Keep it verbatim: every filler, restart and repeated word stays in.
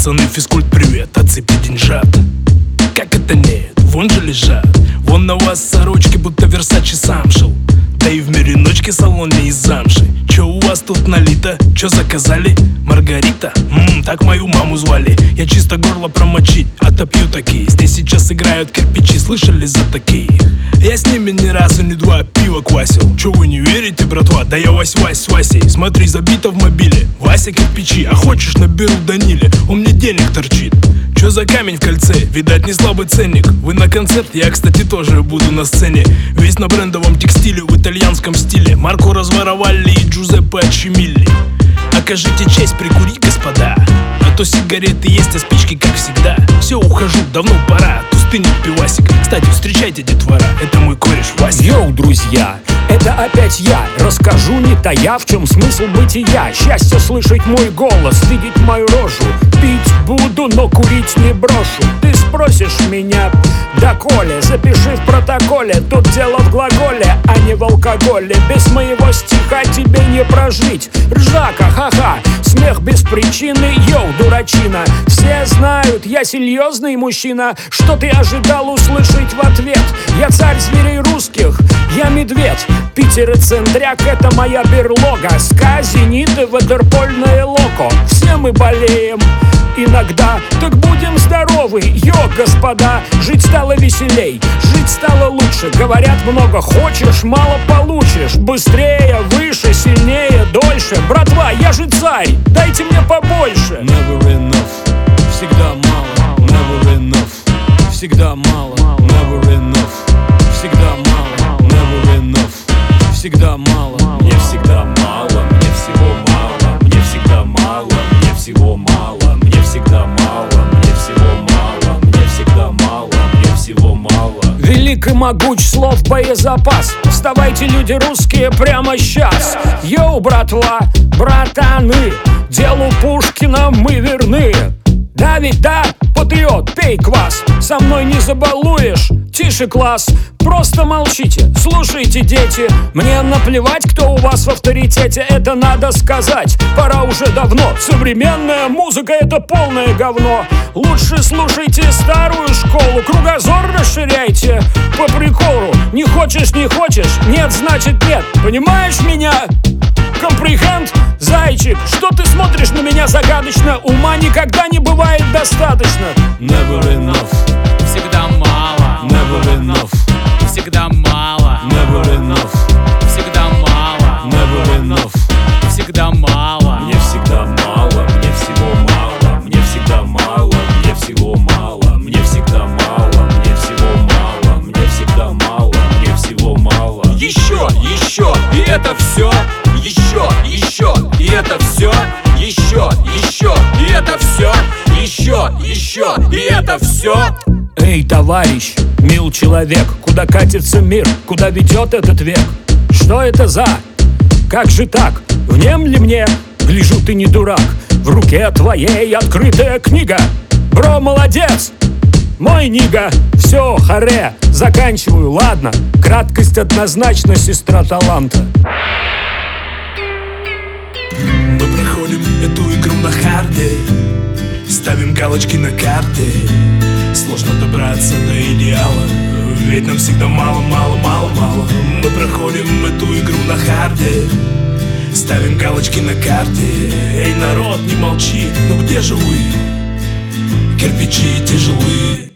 пацаны, физкульт, привет, отсыпьте деньжат. Как это нет, вон же лежат. Вон на вас сорочки, будто Версачи сам шил. Да и в мериночке салон не из замши. Чё у вас тут налито? Чё заказали? Маргарита? Ммм, так мою маму звали. Я чисто горло промочить, отопью такие. Здесь сейчас играют кирпичи, слышали за такие? Я с ними ни разу не два пива квасил. Чё вы не верите, братва? Да я Вась-Вась с Васей. Смотри, забито в мобиле. Вася кирпичи, а хочешь наберу Даниле? Он мне денег торчит. Чё за камень в кольце? Видать, не слабый ценник. Вы на концерт? Я, кстати, тоже буду на сцене. Весь на брендовом текстиле, в итальянском стиле. Марку разворовали и Джузеппе отщемили. Окажите честь, прикурить, господа. А то сигареты есть, а спички, как всегда. Все, ухожу, давно пора. Тустынет пивасик. Кстати, встречайте, детвора, это мой кореш Вася. Йоу, друзья, это опять я. Расскажу, не тая, в чем смысл бытия. Счастье слышать мой голос, видеть мою рожу. Пить буду, но курить не брошу. Ты спросишь меня, доколе? Запиши в протоколе, тут дело в глаголе, а не в алкоголе. Без моего стиха тебе не прожить. Ржака, ха-ха, смех без причины. Йоу, дурачина, все знают, я серьезный мужчина. Что ты ожидал услышать в ответ? Я царь зверей русских, я медведь. Питер и Центряк — это моя берлога. СКА, Зенит и ватерпольное локо. Все мы болеем иногда, так будем здоровы. Йо, господа, жить стало веселей, жить стало лучше. Говорят много, хочешь, мало получишь. Быстрее, выше, сильнее, дольше. Братва, я же царь, дайте мне побольше. Never enough, всегда мало. Never enough, всегда мало. Never enough, всегда мало. Never enough, всегда мало. Мне всегда мало, мне всего мало. Мне всегда мало, мне всего мало. Мне всегда мало, мне всего мало. Мне всегда мало, мне всего мало. Велик и могуч слов боезапас. Вставайте, люди русские, прямо сейчас. Йоу, братва, братаны, делу Пушкина мы верны. Да ведь да, патриот, пей квас. Со мной не забалуешь, тише класс. Просто молчите, слушайте, дети. Мне наплевать, кто у вас в авторитете. Это надо сказать, пора уже давно. Современная музыка — это полное говно. Лучше слушайте старую школу. Кругозор расширяйте по приколу. Не хочешь, не хочешь, нет, значит нет. Понимаешь меня? Компрехенд, зайчик, что ты смотришь на меня загадочно? Ума никогда не бывает достаточно. Never enough, Всегда мало, never enough, всегда мало, never enough, всегда мало, never enough. всегда мало. Мне всегда мало, мне всего мало. Мне всегда мало, мне всего мало. Мне всегда мало, мне всего мало. Мне всегда мало, мне всего мало. Еще, еще, и это все. Еще, еще, и это все. Еще, еще, и это все. Еще, еще, и это все. Эй, товарищ, мил человек, куда катится мир, куда ведет этот век? Что это за? Как же так? Внемли мне? Гляжу, ты не дурак. В руке твоей открытая книга. Бро, молодец! Мой нига. Все, харе, заканчиваю, ладно. Краткость однозначно сестра таланта. Мы проходим эту игру на харде, ставим галочки на карте. Сложно добраться до идеала, ведь нам всегда мало, мало, мало, мало. Мы проходим эту игру на харде, ставим галочки на карте. Эй, народ, не молчи, ну где же вы? Кирпичи тяжелые.